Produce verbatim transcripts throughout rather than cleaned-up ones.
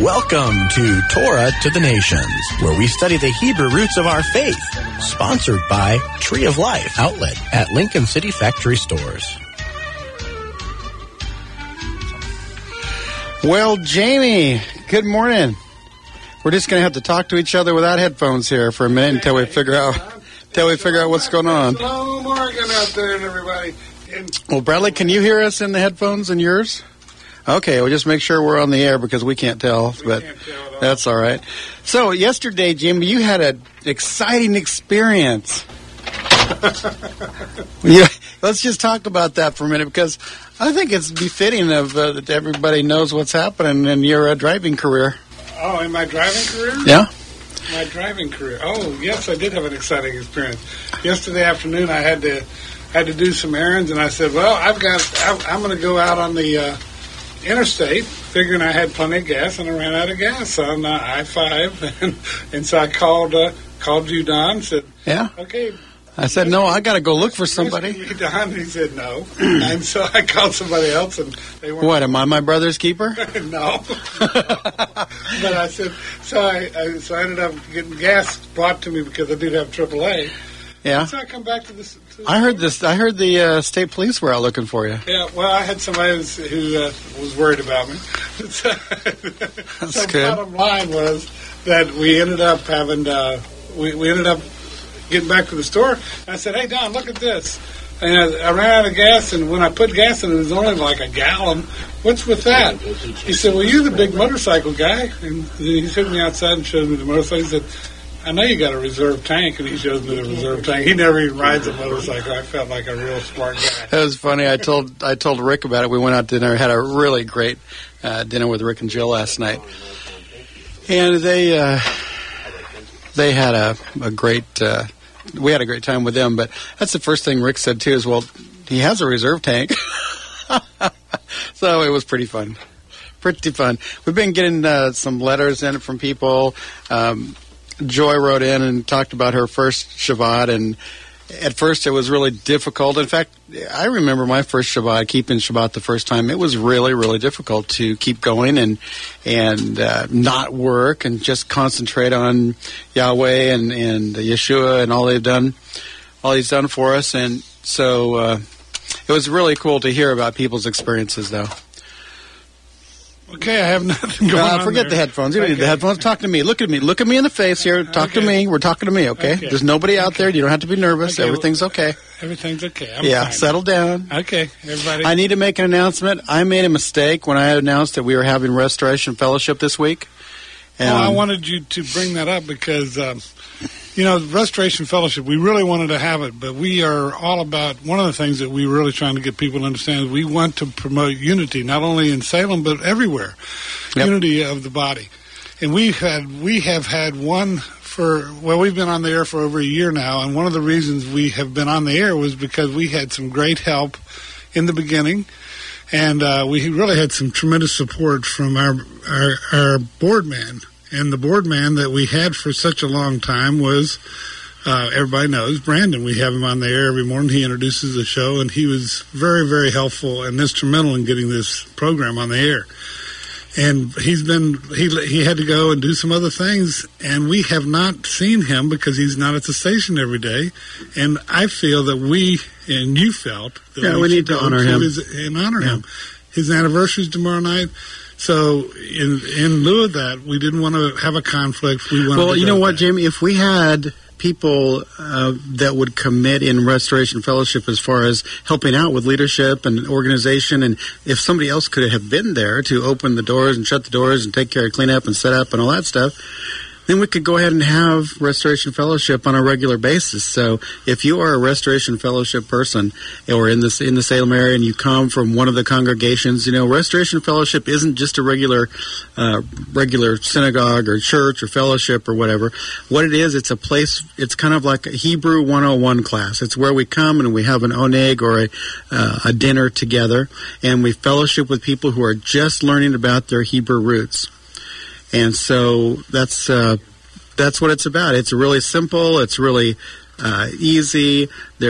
Welcome to Torah to the Nations, where we study the Hebrew roots of our faith. Sponsored by Tree of Life Outlet at Lincoln City Factory Stores. Well, Jamie, good morning. We're just going to have to talk to each other without headphones here for a minute until we figure out until we figure out what's going on. Hello, Morgan out there and everybody. And well, Bradley, can you hear us in the headphones in yours? Okay, we'll just make sure we're on the air because we can't tell, we but can't tell at all. That's all right. So, yesterday, Jimmy, you had an exciting experience. Yeah, let's just talk about that for a minute because I think it's befitting of uh, that everybody knows what's happening in your uh, driving career. Oh, in my driving career? Yeah. My driving career. Oh, yes, I did have an exciting experience. Yesterday afternoon, I had to had to do some errands, and I said, "Well, I've got. I'm going to go out on the uh, interstate," figuring I had plenty of gas, and I ran out of gas on uh, I five, and, and so I called uh, called you, Don. Said, "Yeah, okay." I said, "No, I got to go look for somebody." Me, Don, he said no, and so I called somebody else, and they weren't. What? Am I my brother's keeper? No, but I said so. I, I so I ended up getting gas brought to me because I did have triple A. Yeah. And so I come back to this. To I heard this. I heard the uh, state police were out looking for you. Yeah. Well, I had somebody who's, who uh, was worried about me. so, That's so good. Bottom line was that we ended up having. Uh, we we ended up getting back to the store. I said, "Hey, Don, look at this." And I, I ran out of gas, and when I put gas in, it was only like a gallon. What's with that? He said, "Well, you're the big motorcycle guy." And he took me outside and showed me the motorcycle. He said, "I know you got a reserve tank," and he shows me the reserve tank. He never even rides a motorcycle. I felt like a real smart guy. That was funny. I told I told Rick about it. We went out to dinner, had a really great uh, dinner with Rick and Jill last night, and they uh, they had a, a great. Uh, we had a great time with them. But that's the first thing Rick said too. Is well, he has a reserve tank, so it was pretty fun. Pretty fun. We've been getting uh, some letters in from people. Um, Joy wrote in and talked about her first Shabbat, and at first it was really difficult. In fact, I remember my first Shabbat, keeping Shabbat the first time. It was really, really difficult to keep going and and uh, not work and just concentrate on Yahweh and, and Yeshua and all they've done, all He's done for us. And so uh, it was really cool to hear about people's experiences, though. Okay, I have nothing going uh, on Forget there. the headphones. You don't okay. need the headphones. Talk to me. Look at me. Look at me in the face here. Talk okay. to me. We're talking to me, okay? okay. There's nobody out okay. there. You don't have to be nervous. Okay. Everything's okay. Everything's okay. I'm yeah, fine. settle down. Okay, everybody. I need to make an announcement. I made a mistake when I announced that we were having Restoration Fellowship this week. And well, I wanted you to bring that up because, um, you know, Restoration Fellowship, we really wanted to have it, but we are all about, one of the things that we're really trying to get people to understand is we want to promote unity, not only in Salem, but everywhere. Yep. Unity of the body. And we've had, we have had one for, well, we've been on the air for over a year now, and one of the reasons we have been on the air was because we had some great help in the beginning, and uh, we really had some tremendous support from our, our, our board man. And the board man that we had for such a long time was, uh, everybody knows, Brandon. We have him on the air every morning. He introduces the show, and he was very, very helpful and instrumental in getting this program on the air. And he's been, he he had to go and do some other things, and we have not seen him because he's not at the station every day. And I feel that we, and you felt, that yeah, we, we need to honor to him. His, and honor yeah. him. His anniversary is tomorrow night. So, in in lieu of that, we didn't want to have a conflict. We wanted well, to you know what, there. Jamie? If we had people uh, that would commit in Restoration Fellowship as far as helping out with leadership and organization, and if somebody else could have been there to open the doors and shut the doors and take care of cleanup and set up and all that stuff, then we could go ahead and have Restoration Fellowship on a regular basis. So if you are a Restoration Fellowship person or in the, in the Salem area and you come from one of the congregations, you know, Restoration Fellowship isn't just a regular uh, regular synagogue or church or fellowship or whatever. What it is, it's a place, it's kind of like a Hebrew one oh one class. It's where we come and we have an oneg or a, uh, a dinner together, and we fellowship with people who are just learning about their Hebrew roots. And so that's uh, that's what it's about. It's really simple. It's really uh, easy. There's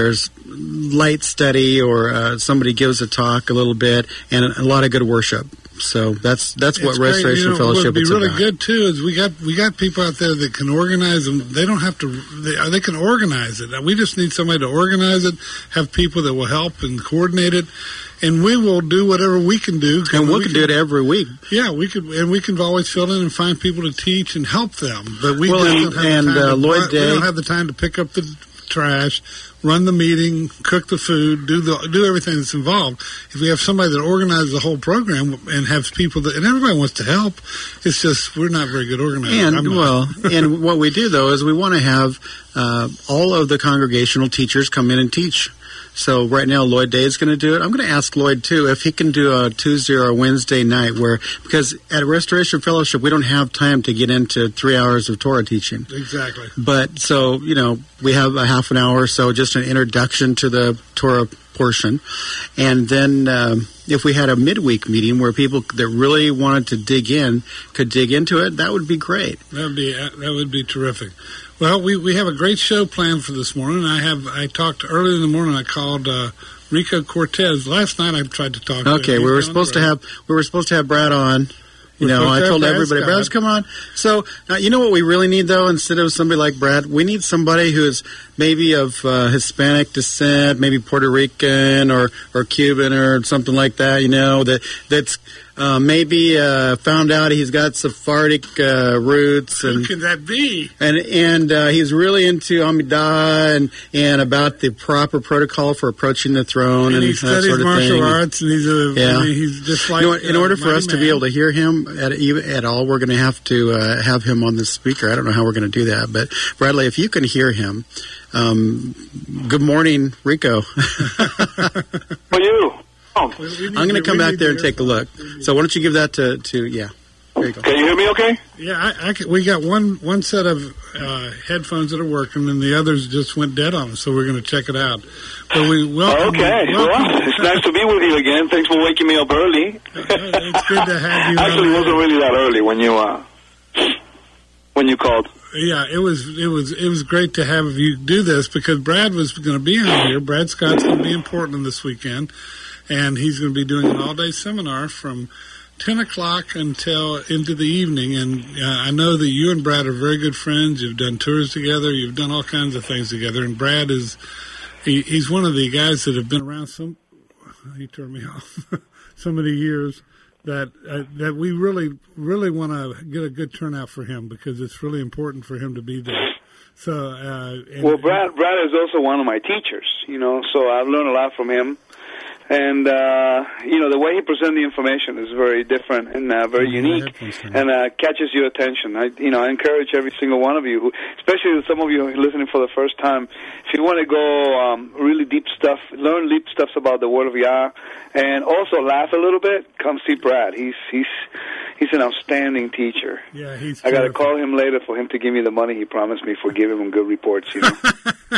light study or uh, somebody gives a talk a little bit, and a lot of good worship. So that's that's what it's Restoration you know, Fellowship would be is really about. good too. Is we got we got people out there that can organize them. They don't have to. They, they can organize it. We just need somebody to organize it. Have people that will help and coordinate it, and we will do whatever we can do. And we, we can do it every week. Yeah, we could, and we can always fill in and find people to teach and help them. But we well, just and, don't have and the time. uh, to, Lloyd we Day, don't have the time to pick up the trash, run the meeting, cook the food, do the do everything that's involved. If we have somebody that organizes the whole program and has people that, and everybody wants to help, it's just we're not very good organizers. And well, and what we do though is we want to have uh, all of the congregational teachers come in and teach. So right now, Lloyd Day is going to do it. I'm going to ask Lloyd, too, if he can do a Tuesday or a Wednesday night where, because at Restoration Fellowship, we don't have time to get into three hours of Torah teaching. Exactly. But so, you know, we have a half an hour or so, just an introduction to the Torah portion. And then um, if we had a midweek meeting where people that really wanted to dig in could dig into it, that would be great. That would be, that would be terrific. Well, we, we have a great show planned for this morning. I have I talked early in the morning. I called uh, Rico Cortez. Last night I tried to talk to him. Okay, we were supposed to have we were supposed to have Brad on. You know, I told everybody, Brad's come on. So, uh, you know what we really need, though, instead of somebody like Brad? We need somebody who is maybe of uh, Hispanic descent, maybe Puerto Rican or, or Cuban or something like that, you know, that that's uh, maybe uh, found out he's got Sephardic uh, roots. And, who could that be? And and uh, he's really into Amidah and, and about the proper protocol for approaching the throne and, and he that studies sort of martial thing. arts, and he's a yeah. I mean, he's just like you know, in uh, order for us man. to be able to hear him at at all, we're going to have to uh, have him on the speaker. I don't know how we're going to do that, but Bradley, if you can hear him, um, good morning, Rico. For you. Oh. I'm going to come back there and take a look. So why don't you give that to, to yeah. There you go. Can you hear me okay? Yeah, I, I can, we got one one set of uh, headphones that are working, and the others just went dead on us, so we're going to check it out. But we welcome Okay, you, welcome well, it's nice to be with you again. Thanks for waking me up early. It's good to have you. Actually, it wasn't really that early when you uh, when you called. Yeah, it was it was it was great to have you do this because Brad was going to be on here. Brad Scott's going to be in Portland this weekend, and he's going to be doing an all-day seminar from ten o'clock until into the evening. And uh, I know that you and Brad are very good friends. You've done tours together. You've done all kinds of things together. And Brad is he, he's one of the guys that have been around some. He turned me off so many years. That uh, that we really, really want to get a good turnout for him because it's really important for him to be there. So, uh, and, well, Brad, Brad is also one of my teachers, you know, so I've learned a lot from him. And, uh, you know, the way he presents the information is very different and uh, very unique and uh, catches your attention. I, you know, I encourage every single one of you, who, especially some of you who are listening for the first time, if you want to go um, really deep stuff, learn deep stuff about the Word of Yah, and also laugh a little bit, come see Brad. He's he's he's an outstanding teacher. Yeah, he's I got to call him later for him to give me the money he promised me for giving him good reports, you know.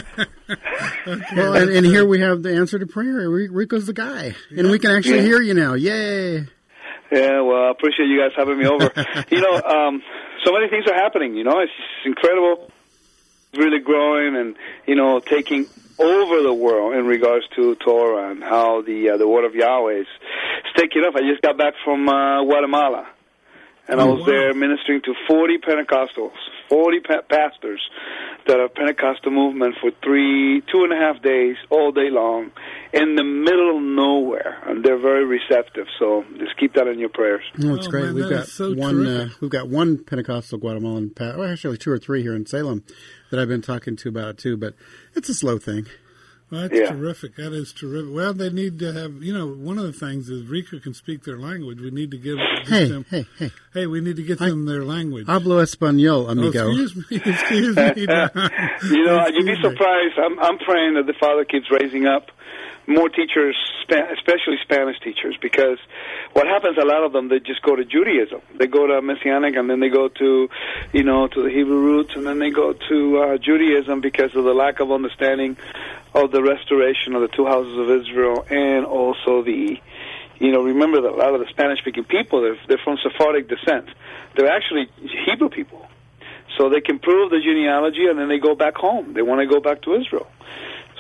Okay. Well, and, and here we have the answer to prayer. Rico's the guy, yeah. And we can actually yeah. hear you now. Yay! Yeah, well, I appreciate you guys having me over. you know, um, so many things are happening. You know, it's, it's incredible. It's really growing, and you know, taking over the world in regards to Torah and how the uh, the Word of Yahweh is taking off. I just got back from uh, Guatemala, and oh, I was wow. there ministering to forty Pentecostals, forty pa- pastors that are Pentecostal movement for three, two and a half days, all day long, in the middle of nowhere, and they're very receptive. So just keep that in your prayers. No, it's oh, great. Man, we've got so one. Uh, we've got one Pentecostal Guatemalan, pa- well, actually two or three here in Salem that I've been talking to about it too. But it's a slow thing. Well, that's yeah. terrific. That is terrific. Well, they need to have, you know, one of the things is Rico can speak their language. We need to give, give hey, them, hey, hey. Hey, we need to get I, them their language. Hablo español, amigo. Oh, excuse me. Excuse me. you know, excuse you'd be surprised. I'm, I'm praying that the Father keeps raising up more teachers, especially Spanish teachers, because what happens, a lot of them, they just go to Judaism. They go to Messianic, and then they go to, you know, to the Hebrew roots, and then they go to uh, Judaism because of the lack of understanding of the restoration of the two houses of Israel, and also the, you know, remember that a lot of the Spanish-speaking people, they're, they're from Sephardic descent. They're actually Hebrew people. So they can prove the genealogy, and then they go back home. They want to go back to Israel.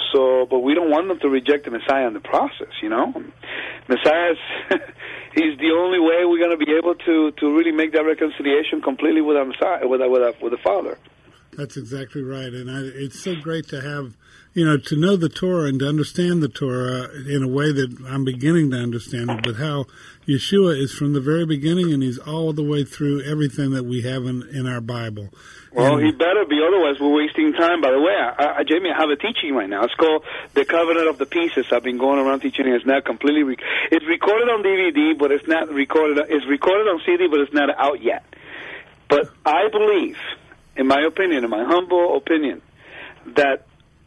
So, but we don't want them to reject the Messiah in the process, you know. Messiah is, he's the only way we're going to be able to, to really make that reconciliation completely with our Messiah, with our, with our, with the Father. That's exactly right, and I, it's so great to have, you know, to know the Torah and to understand the Torah in a way that I'm beginning to understand it, but how Yeshua is from the very beginning and he's all the way through everything that we have in, in our Bible. Well, and, he better be, otherwise we're wasting time. By the way, I, I, Jamie, I have a teaching right now. It's called The Covenant of the Pieces. I've been going around teaching it. It's not completely, re- it's recorded on D V D, but it's not recorded, it's recorded on C D, but it's not out yet. But I believe, in my opinion, in my humble opinion, that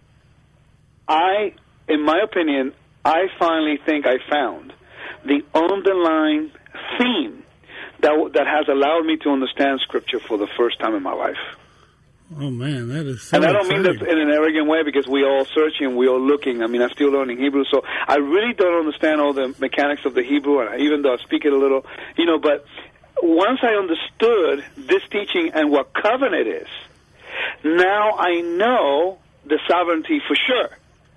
I, in my opinion, I finally think I found the underlying theme that that has allowed me to understand Scripture for the first time in my life. Oh, man, that is so And I don't exciting. mean that in an arrogant way, because we all searching, we all looking. I mean, I'm still learning Hebrew, so I really don't understand all the mechanics of the Hebrew, and even though I speak it a little, you know, but once I understood this teaching and what covenant is, now I know the sovereignty for sure.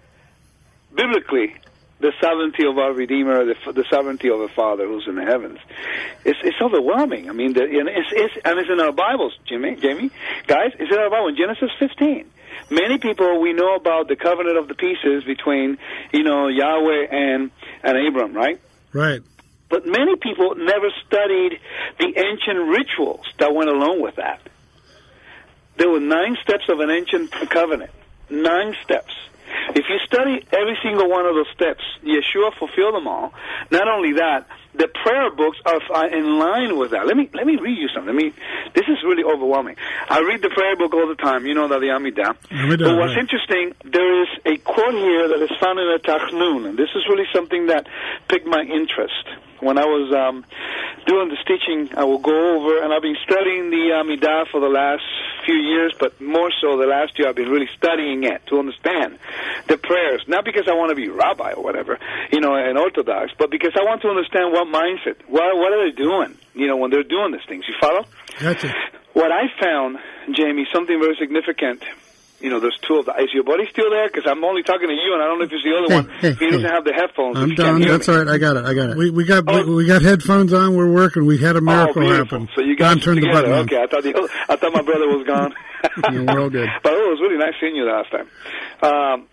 Biblically, the sovereignty of our Redeemer, the, the sovereignty of the Father who's in the heavens. It's, it's overwhelming. I mean, the, and, it's, it's, and it's in our Bibles, Jimmy, Jamie. Guys, it's in our Bible, in Genesis fifteen. Many people, we know about the covenant of the pieces between, you know, Yahweh and, and Abram, right? Right. But many people never studied the ancient rituals that went along with that. There were nine steps of an ancient covenant. Nine steps. If you study every single one of those steps, Yeshua fulfilled them all. Not only that, the prayer books are in line with that. Let me let me read you something. Let me. This is really overwhelming. I read the prayer book all the time. You know that the Amidah. Amidah But what's right. interesting, there is a quote here that is found in the Tachnun, and this is really something that piqued my interest. When I was um, doing this teaching, I will go over, and I've been studying the Amidah for the last few years, but more so the last year I've been really studying it to understand the prayers, not because I want to be rabbi or whatever, you know, an Orthodox, but because I want to understand what mindset, what, what are they doing, you know, when they're doing these things. You follow? Gotcha. What I found, Jamie, something very significant. You know, there's two of them. Is your buddy still there? Because I'm only talking to you, and I don't know if it's the other Hey, one. hey, he doesn't hey. have the headphones. I'm He can't done. hear That's me. all right. I got it. I got it. We we got Oh. we got headphones on. We're working. We had a miracle oh, beautiful. happen. So you guys Don turned the together. button on. Okay, I thought the other, I thought my brother was gone. Yeah, we're all good. But oh, it was really nice seeing you last time. Um,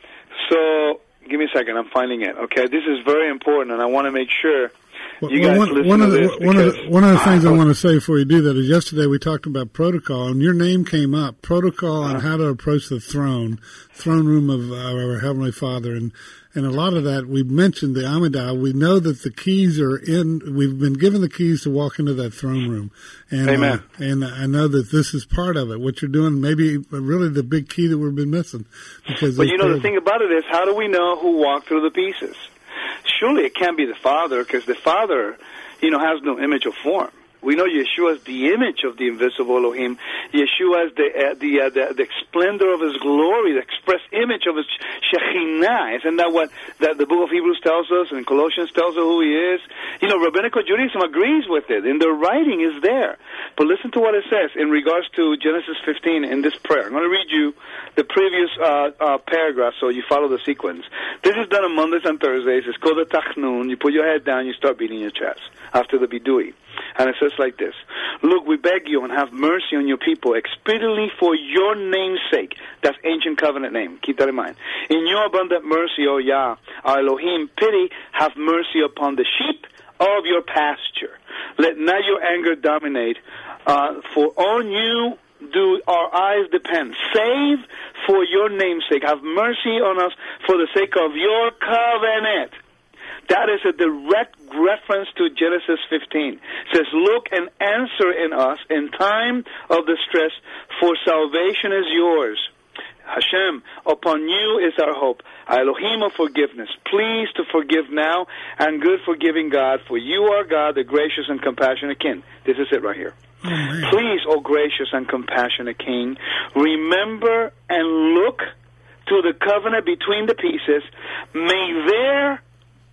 so give me a second. I'm finding it. Okay, this is very important, and I want to make sure Well, you guys one, listen one to of the, this. one of the, because- one of the things I want to say before you do that is yesterday we talked about protocol, and your name came up, protocol on how to approach the throne, throne room of our Heavenly Father, and and a lot of that we mentioned the Amidah. We know that the keys are in. We've been given the keys to walk into that throne room, and Amen. Uh, and I know that this is part of it. What you're doing, maybe really the big key that we've been missing, because But you know, the there's- thing about it is, how do we know who walked through the pieces? Surely it can't be the Father, because the Father, you know, has no image or form. We know Yeshua is the image of the invisible Elohim. Yeshua is the uh, the, uh, the the splendor of His glory, the express image of His Shekhinah. Isn't that what that the book of Hebrews tells us, and Colossians tells us who He is? You know, Rabbinical Judaism agrees with it, and the writing is there. But listen to what it says in regards to Genesis fifteen in this prayer. I'm going to read you the previous uh, uh, paragraph so you follow the sequence. This is done on Mondays and Thursdays. It's called the Tachnun. You put your head down, you start beating your chest after the Bidui. And it says like this: Look, we beg you and have mercy on your people, expediently for your name's sake. That's ancient covenant name. Keep that in mind. In your abundant mercy, O Yah, our Elohim, pity, have mercy upon the sheep of your pasture. Let not your anger dominate, uh, for on you do our eyes depend. Save for your name's sake. Have mercy on us for the sake of your covenant. That is a direct reference to Genesis fifteen. It says, look and answer in us in time of distress, for salvation is yours. Hashem, upon you is our hope. Elohim of forgiveness. Please to forgive now, and good forgiving God, for you are God, the gracious and compassionate King. This is it right here. Oh, man. Please, O gracious and compassionate King, remember and look to the covenant between the pieces. May there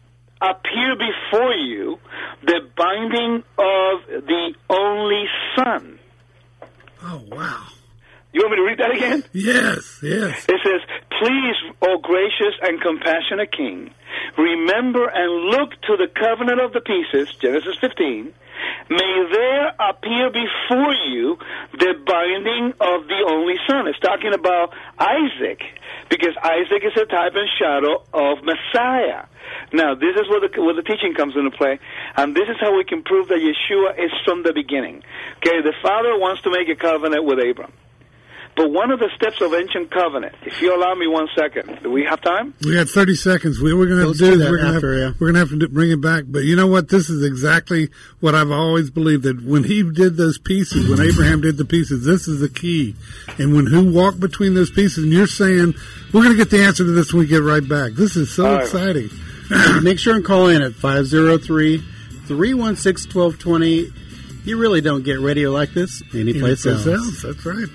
appear before you the binding of the only Son. Oh, wow. You want me to read that again? Yes, yes. It says, please, O gracious and compassionate King, remember and look to the covenant of the pieces, Genesis fifteen. May there appear before you the binding of the only son. It's talking about Isaac, because Isaac is a type and shadow of Messiah. Now, this is where the, where the teaching comes into play, and this is how we can prove that Yeshua is from the beginning. Okay, the Father wants to make a covenant with Abram. But one of the steps of ancient covenant, if you allow me one second, do we have time? We got thirty seconds. We, we're going to have to do this. We're going to have, we're going to have to bring it back. But you know what? This is exactly what I've always believed, that when he did those pieces, when Abraham did the pieces, this is the key. And when who walked between those pieces, and you're saying, we're going to get the answer to this when we get right back. This is so right. exciting. Make sure and call in at five oh three, three one six, one two two zero. You really don't get radio like this anyplace else. else. That's right.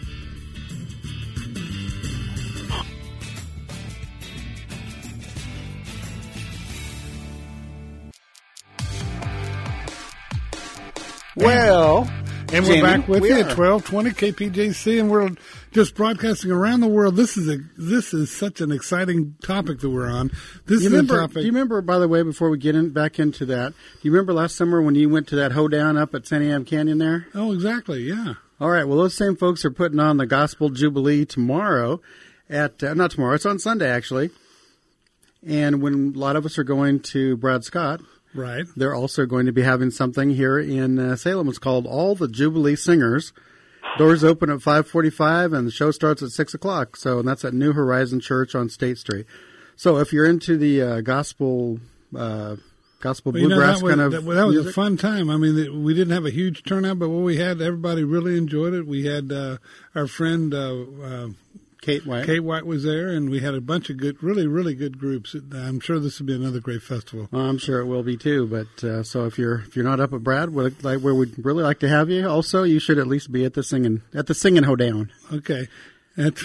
Well, and we're Jamie, back with we you are. at twelve twenty K P J C, and we're just broadcasting around the world. This is a this is such an exciting topic that we're on. This you is remember, a topic. Do you remember, by the way, before we get in, back into that, do you remember last summer when you went to that hoedown up at Santiam Canyon there? Oh, exactly, yeah. All right, well, those same folks are putting on the Gospel Jubilee tomorrow at, uh, not tomorrow, it's on Sunday, actually. And when a lot of us are going to Brad Scott, Right. they're also going to be having something here in uh, Salem. It's called All the Jubilee Singers. Doors open at five forty-five, and the show starts at six o'clock. So, and that's at New Horizon Church on State Street. So, if you're into the uh, gospel, uh, gospel Well, you know, bluegrass that was, kind of that, that was music, a fun time. I mean, it, we didn't have a huge turnout, but what we had, everybody really enjoyed it. We had uh, our friend uh, uh, Kate White. Kate White was there, and we had a bunch of good, really, really good groups. I'm sure this will be another great festival. Well, I'm sure it will be too. But uh, so if you're if you're not up at Brad, we'd like where we'd really like to have you. Also, you should at least be at the singing at the singing hoedown. Okay. That's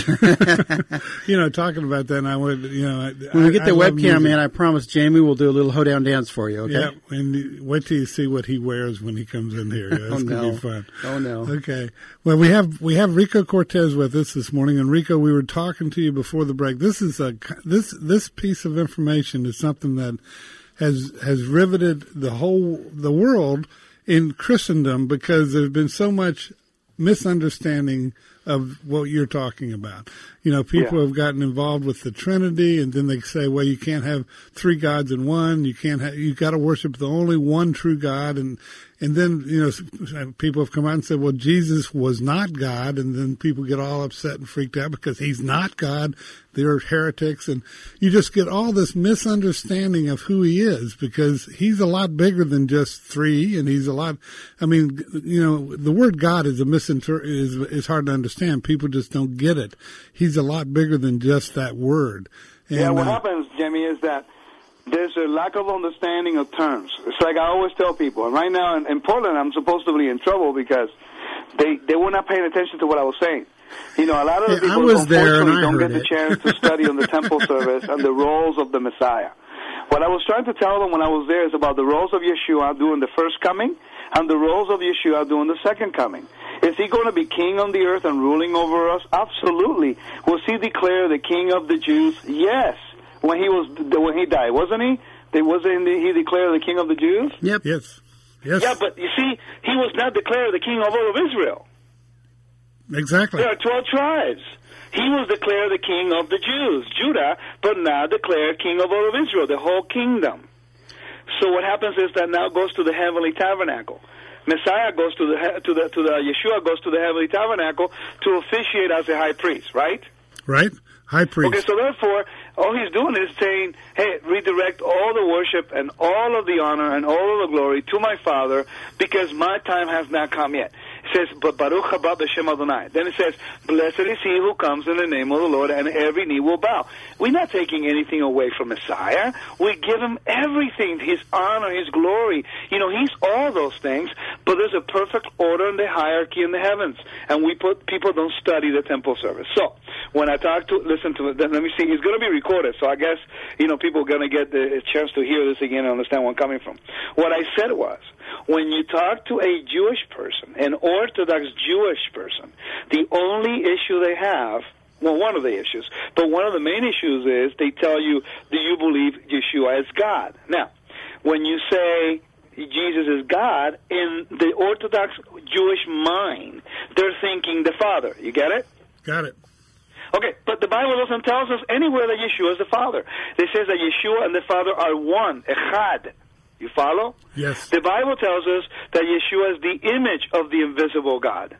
right. You know, talking about that, and I would, you know, I, When we get the I love webcam music. in, I promise Jamie will do a little hoedown dance for you. Okay. Yeah, and wait till you see what he wears when he comes in here. That's Oh, gonna no. be fun. Oh no. Okay. Well, we have we have Rico Cortez with us this morning, and Rico, we were talking to you before the break. This is a this this piece of information is something that has has riveted the whole the world in Christendom, because there's been so much misunderstanding of what you're talking about. You know, people Yeah. have gotten involved with the Trinity, and then they say, well, you can't have three gods in one. You can't have, you got to worship the only one true God. And, and then, you know, people have come out and said, well, Jesus was not God. And then people get all upset and freaked out because he's not God. They're heretics. And you just get all this misunderstanding of who he is, because he's a lot bigger than just three. And he's a lot, I mean, you know, the word God is a misinter- is, is hard to understand. People just don't get it. He's a lot bigger than just that word. And, yeah, what uh, happens, Jimmy, is that there's a lack of understanding of terms. It's like I always tell people, and right now in, in Portland, I'm supposed to be in trouble because they, they were not paying attention to what I was saying. You know, a lot of the Yeah, I people, was there and unfortunately, I don't heard get the it. chance to study on the temple service and the roles of the Messiah. What I was trying to tell them when I was there is about the roles of Yeshua during the first coming and the roles of Yeshua during the second coming. Is he going to be king on the earth and ruling over us? Absolutely. Was he declared the king of the Jews? Yes. When he was when he died, wasn't he? They wasn't he declared the king of the Jews? Yep. Yes. Yes. Yeah, but you see, he was not declared the king of all of Israel. Exactly. There are twelve tribes. He was declared the king of the Jews, Judah, but now declared king of all of Israel, the whole kingdom. So what happens is that now goes to the heavenly tabernacle. Messiah goes to the to the to the Yeshua goes to the heavenly tabernacle to officiate as a high priest, right? Right? High priest. Okay, so therefore, all he's doing is saying, hey, redirect all the worship and all of the honor and all of the glory to my Father, because my time has not come yet. It says, but Baruch haba b'shem Adonai. Then it says, blessed is he who comes in the name of the Lord, and every knee will bow. We're not taking anything away from Messiah. We give him everything, his honor, his glory. You know, he's all those things, But there's a perfect order in the hierarchy in the heavens, and we put people don't study the temple service. So when I talk to, listen to it, then let me see, it's going to be recorded, so I guess, you know, people are going to get the chance to hear this again and understand where I'm coming from. What I said was, when you talk to a Jewish person, an Orthodox Jewish person, the only issue they have, well, one of the issues, but one of the main issues is they tell you, do you believe Yeshua is God? Now, when you say Jesus is God, in the Orthodox Jewish mind, they're thinking the Father. You get it? Got it. Okay, but the Bible doesn't tell us anywhere that Yeshua is the Father. It says that Yeshua and the Father are one, echad. You follow? Yes. The Bible tells us that Yeshua is the image of the invisible God.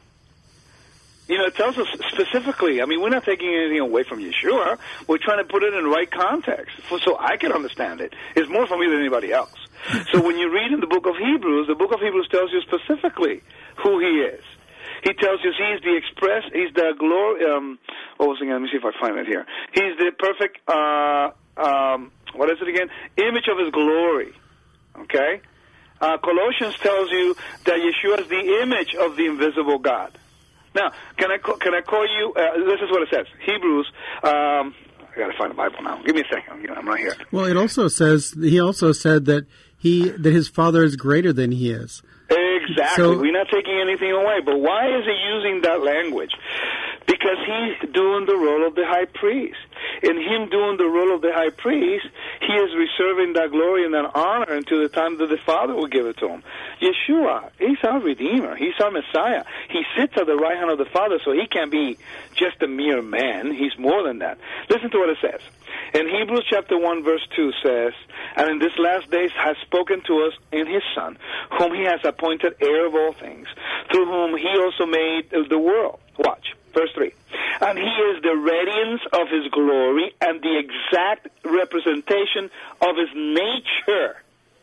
You know, it tells us specifically. I mean, we're not taking anything away from Yeshua. We're trying to put it in the right context for, so I can understand it. It's more for me than anybody else. So when you read in the book of Hebrews, the book of Hebrews tells you specifically who he is. He tells you he's the express, he's the glory, um, what was it again? Let me see if I find it here. He's the perfect, uh, um, what is it again? Image of his glory. Okay? Uh, Colossians tells you that Yeshua is the image of the invisible God. Now, can I call, can I call you, uh, this is what it says, Hebrews, um, I got to find the Bible now. Give me a second. I'm not here. Well, it also says, he also said that he, that his Father is greater than he is. Exactly. So, we're not taking anything away. But why is he using that language? Because he's doing the role of the high priest. In him doing the role of the high priest, he is reserving that glory and that honor until the time that the Father will give it to him. Yeshua, he's our Redeemer. He's our Messiah. He sits at the right hand of the Father, so he can't be just a mere man. He's more than that. Listen to what it says. In Hebrews chapter one, verse two says, and in this last days has spoken to us in his Son, whom he has appointed heir of all things, through whom he also made the world. Watch. Verse three. And he is the radiance of his glory and the exact representation of his nature.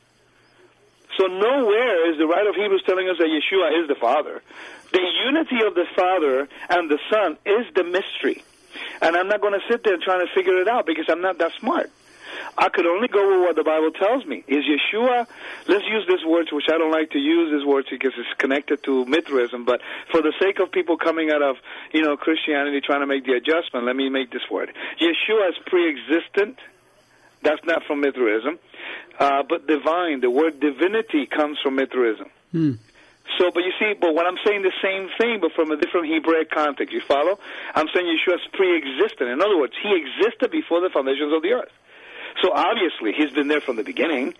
So nowhere is the writer of Hebrews telling us that Yeshua is the Father. The unity of the Father and the Son is the mystery. And I'm not going to sit there trying to figure it out because I'm not that smart. I could only go with what the Bible tells me. Is Yeshua, let's use this word, which I don't like to use this word because it's connected to Mithraism, but for the sake of people coming out of, you know, Christianity trying to make the adjustment, let me make this word. Yeshua is pre-existent. That's not from Mithraism. Uh, but divine, the word divinity comes from Mithraism. Hmm. So, but you see, but when I'm saying the same thing, but from a different Hebraic context, you follow? I'm saying Yeshua is pre-existent. In other words, he existed before the foundations of the earth. So obviously, he's been there from the beginning.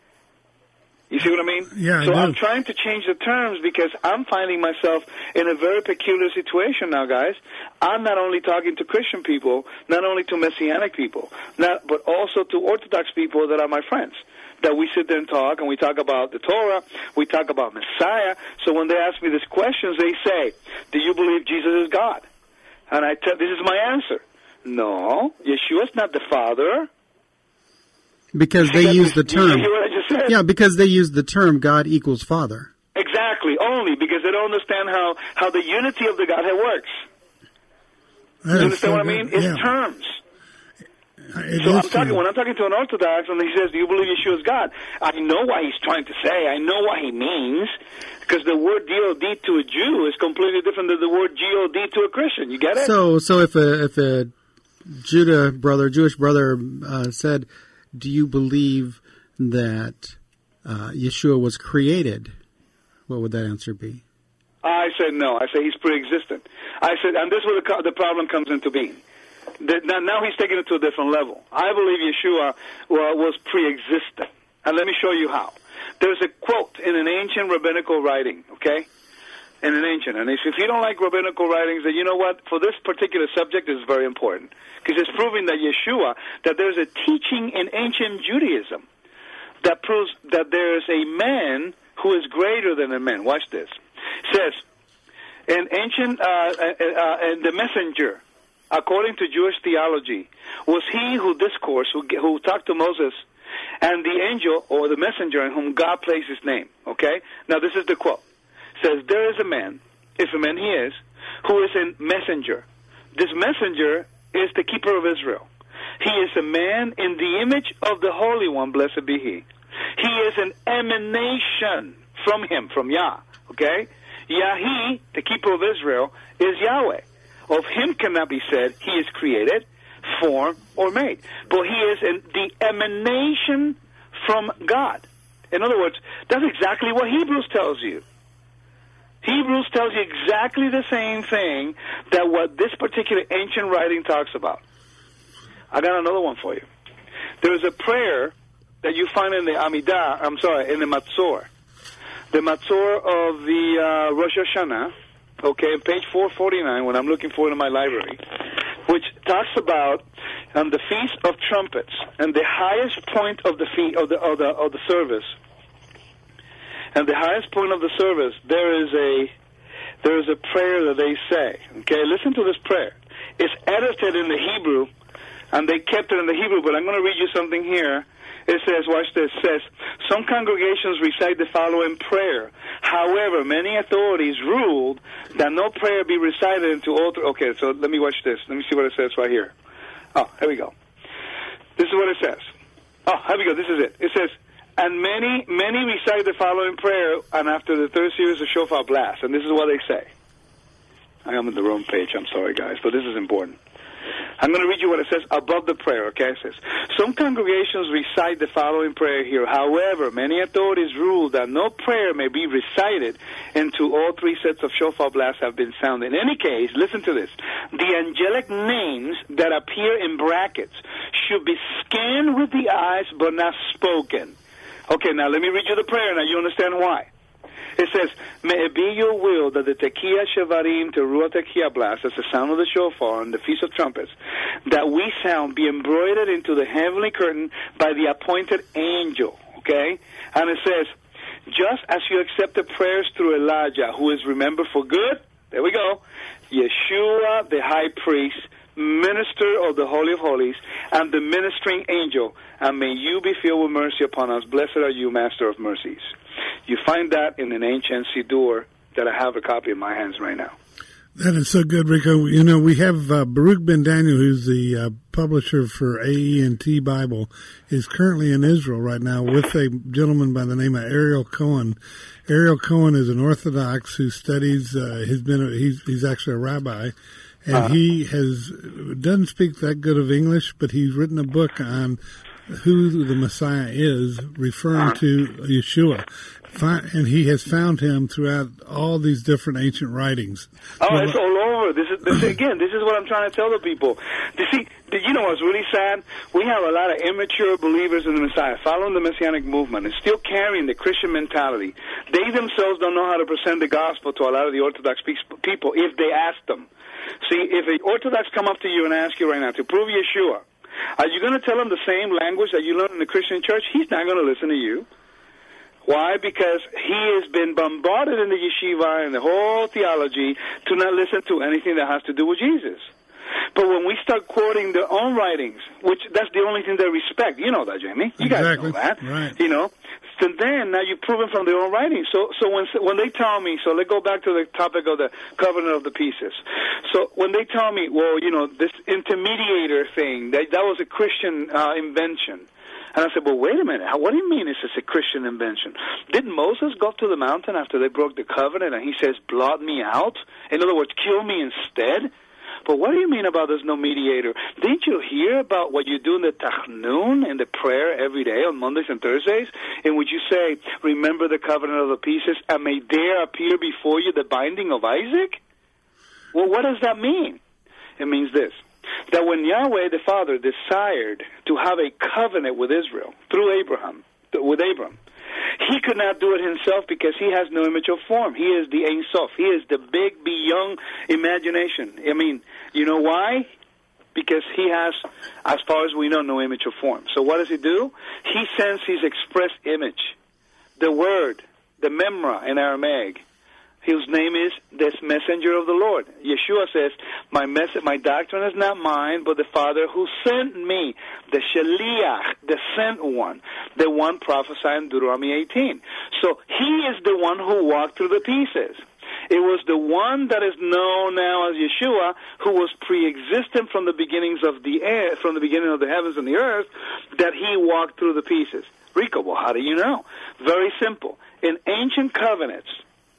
You see what I mean? Yeah, so I I'm trying to change the terms because I'm finding myself in a very peculiar situation now, guys. I'm not only talking to Christian people, not only to Messianic people, not, but also to Orthodox people that are my friends. That we sit there and talk, and we talk about the Torah, we talk about Messiah. So when they ask me these questions, they say, do you believe Jesus is God? And I tell, this is my answer. No, Yeshua's not the Father. Because they use the term. You hear what I just said? Yeah, because they use the term God equals Father. Exactly, only because they don't understand how, how the unity of the Godhead works. That You understand so what I good. mean? It's Yeah. terms. It So is I'm talking, true. when I'm talking to an Orthodox and he says, do you believe Yeshua is God? I know what he's trying to say. I know what he means. Because the word D O D to a Jew is completely different than the word G O D to a Christian. You get it? So, so if a if a Judah brother, Jewish brother, uh, said, "Do you believe that uh, Yeshua was created?" What would that answer be? I said no. I say he's pre-existent. I said, and this is where the, co- the problem comes into being. The, now, now he's taking it to a different level. I believe Yeshua well, was pre-existent. And let me show you how. There's a quote in an ancient rabbinical writing, okay? In an ancient. And if, if you don't like rabbinical writings, then you know what? For this particular subject, it's very important. Because it's proving that Yeshua, that there's a teaching in ancient Judaism that proves that there's a man who is greater than a man. Watch this. It says, in ancient, uh, uh, uh, and the messenger, according to Jewish theology, was he who discoursed, who, who talked to Moses, and the angel, or the messenger, in whom God placed his name. Okay? Now, this is the quote. It says, there is a man, if a man he is, who is a messenger. This messenger is the keeper of Israel. He is a man in the image of the Holy One, blessed be he. He is an emanation from him, from Yah, okay? Yahi, the keeper of Israel, is Yahweh. Of him cannot be said he is created, formed, or made. But he is in the emanation from God. In other words, that's exactly what Hebrews tells you. Hebrews tells you exactly the same thing that what this particular ancient writing talks about. I got another one for you. There is a prayer that you find in the Amidah, I'm sorry, in the Matzor. The Matzor of the uh, Rosh Hashanah, okay, page four forty-nine, when I'm looking for it in my library, which talks about um, the Feast of Trumpets, and the highest point of the feast of the of the of the service, and the highest point of the service, there is a there is a prayer that they say. Okay, listen to this prayer. It's edited in the Hebrew, and they kept it in the Hebrew, but I'm going to read you something here. It says, watch this, it says, some congregations recite the following prayer. However, many authorities ruled that no prayer be recited into altar. Okay, so let me watch this. Let me see what it says right here. Oh, here we go. This is what it says. Oh, here we go. This is it. It says, and many, many recite the following prayer, and after the third series of shofar blast. And this is what they say. I am on the wrong page. I'm sorry, guys, but this is important. I'm going to read you what it says above the prayer, okay? It says, some congregations recite the following prayer here. However, many authorities rule that no prayer may be recited until all three sets of shofar blasts have been sounded. In any case, listen to this. The angelic names that appear in brackets should be scanned with the eyes but not spoken. Okay, now let me read you the prayer. Now you understand why. It says, may it be your will that the Tekiah Shevarim Teruah Tekiah blast, that's the sound of the shofar and the Feast of Trumpets, that we sound be embroidered into the heavenly curtain by the appointed angel, okay? And it says, just as you accepted prayers through Elijah, who is remembered for good, there we go, Yeshua, the high priest, minister of the Holy of Holies, and the ministering angel, and may you be filled with mercy upon us. Blessed are you, Master of mercies. You find that in an ancient Siddur that I have a copy in my hands right now. That is so good, Rico. You know, we have uh, Baruch Ben Daniel, who's the uh, publisher for A E and T Bible, is currently in Israel right now with a gentleman by the name of Ariel Cohen. Ariel Cohen is an Orthodox who studies, uh, he's been, a, he's, he's actually a rabbi, and uh-huh. he has, doesn't speak that good of English, but he's written a book on who the Messiah is, referring to Yeshua. And he has found him throughout all these different ancient writings. Oh, well, it's all over. This is, this, again, this is what I'm trying to tell the people. You see, you know what's really sad? We have a lot of immature believers in the Messiah, following the Messianic movement, and still carrying the Christian mentality. They themselves don't know how to present the gospel to a lot of the Orthodox people if they ask them. See, if an Orthodox come up to you and ask you right now to prove Yeshua, are you going to tell him the same language that you learned in the Christian church? He's not going to listen to you. Why? Because he has been bombarded in the yeshiva and the whole theology to not listen to anything that has to do with Jesus. But when we start quoting their own writings, which that's the only thing they respect, you know that, Jamie. You exactly. guys know that. Right. You know. So then, now you've proven from their own writings. So, so when when they tell me, so let's go back to the topic of the covenant of the pieces. So when they tell me, well, you know, this intermediator thing, that that was a Christian uh, invention. And I said, well, wait a minute. What do you mean it's just a Christian invention? Didn't Moses go up to the mountain after they broke the covenant and he says, blot me out? In other words, kill me instead? But what do you mean about there's no mediator? Didn't you hear about what you do in the Tachnun, in the prayer every day on Mondays and Thursdays, in which you say, remember the covenant of the pieces, and may there appear before you the binding of Isaac? Well, what does that mean? It means this, that when Yahweh the Father desired to have a covenant with Israel through Abraham, with Abram, he could not do it himself because he has no image of form. He is the Ein Sof. He is the big, beyond imagination. I mean, you know why? Because he has, as far as we know, no image of form. So what does he do? He sends his express image, the word, the memra in Aramaic, whose name is this messenger of the Lord. Yeshua says, my message, my doctrine is not mine, but the Father who sent me, the Shaliach, the sent one, the one prophesying in Deuteronomy eighteen. So he is the one who walked through the pieces. It was the one that is known now as Yeshua, who was pre-existent from the beginnings of the air, from the beginning of the heavens and the earth, that he walked through the pieces. Rico, well, how do you know? Very simple. In ancient covenants,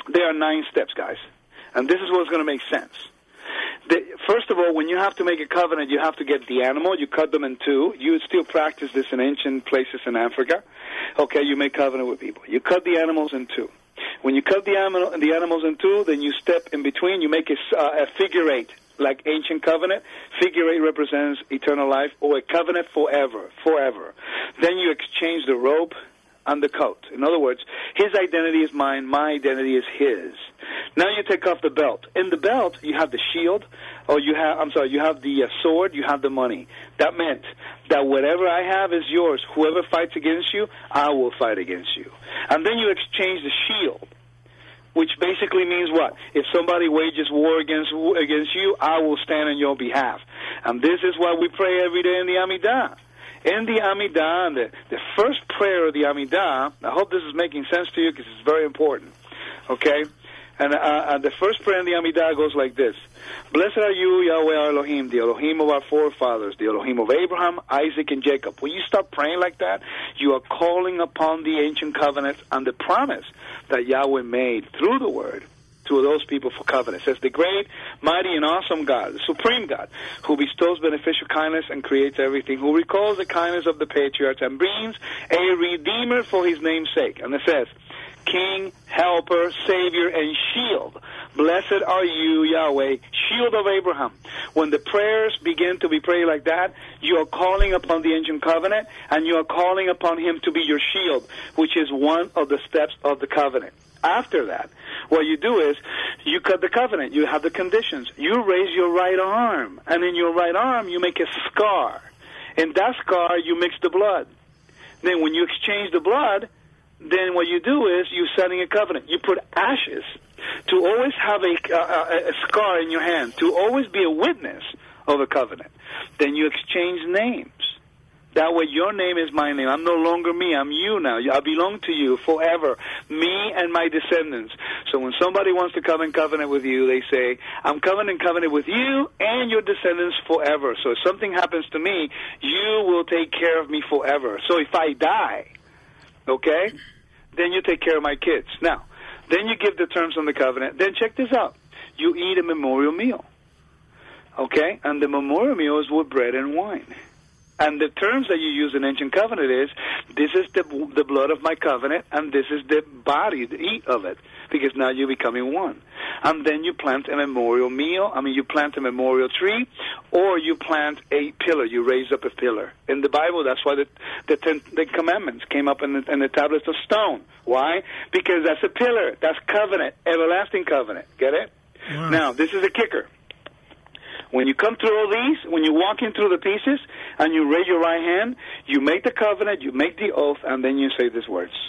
there are nine steps, guys. And this is what's going to make sense. The, first of all, when you have to make a covenant, you have to get the animal. You cut them in two. You still practice this in ancient places in Africa. Okay, you make covenant with people. You cut the animals in two. When you cut the, animal, the animals in two, then you step in between. You make a, uh, a figure eight, like ancient covenant. Figure eight represents eternal life, or a covenant forever, forever. Then you exchange the robe and the coat. In other words, his identity is mine, my identity is his. Now you take off the belt. In the belt, you have the shield, or you have, I'm sorry, you have the uh, sword, you have the money. That meant that whatever I have is yours. Whoever fights against you, I will fight against you. And then you exchange the shield, which basically means what? If somebody wages war against against you, I will stand on your behalf. And this is why we pray every day in the Amidah. In the Amidah, the, the first prayer of the Amidah, I hope this is making sense to you because it's very important, okay? And uh, uh, the first prayer in the Amidah goes like this. Blessed are you, Yahweh our Elohim, the Elohim of our forefathers, the Elohim of Abraham, Isaac, and Jacob. When you start praying like that, you are calling upon the ancient covenants and the promise that Yahweh made through the Word to those people for covenant. It says, the great, mighty, and awesome God, the supreme God, who bestows beneficial kindness and creates everything, who recalls the kindness of the patriarchs and brings a redeemer for his name's sake. And it says, King, Helper, Savior, and Shield. Blessed are you, Yahweh, Shield of Abraham. When the prayers begin to be prayed like that, you are calling upon the ancient covenant, and you are calling upon him to be your shield, which is one of the steps of the covenant. After that, what you do is you cut the covenant. You have the conditions. You raise your right arm, and in your right arm you make a scar. In that scar, you mix the blood. Then when you exchange the blood, then what you do is you're setting a covenant. You put ashes to always have a, a, a scar in your hand, to always be a witness of a covenant. Then you exchange names. That way your name is my name. I'm no longer me. I'm you now. I belong to you forever, me and my descendants. So when somebody wants to come in covenant with you, they say, I'm coming in covenant with you and your descendants forever. So if something happens to me, you will take care of me forever. So if I die, okay, then you take care of my kids. Now, then you give the terms on the covenant. Then check this out. You eat a memorial meal, okay? And the memorial meal is with bread and wine. And the terms that you use in ancient covenant is, this is the the blood of my covenant, and this is the body, the eat of it, because now you're becoming one. And then you plant a memorial meal. I mean, you plant a memorial tree, or you plant a pillar. You raise up a pillar. In the Bible, that's why the the Ten the Commandments came up in the, in the tablets of stone. Why? Because that's a pillar. That's covenant, everlasting covenant. Get it? Wow. Now, this is a kicker. When you come through all these, when you walk in through the pieces, and you raise your right hand, you make the covenant, you make the oath, and then you say these words.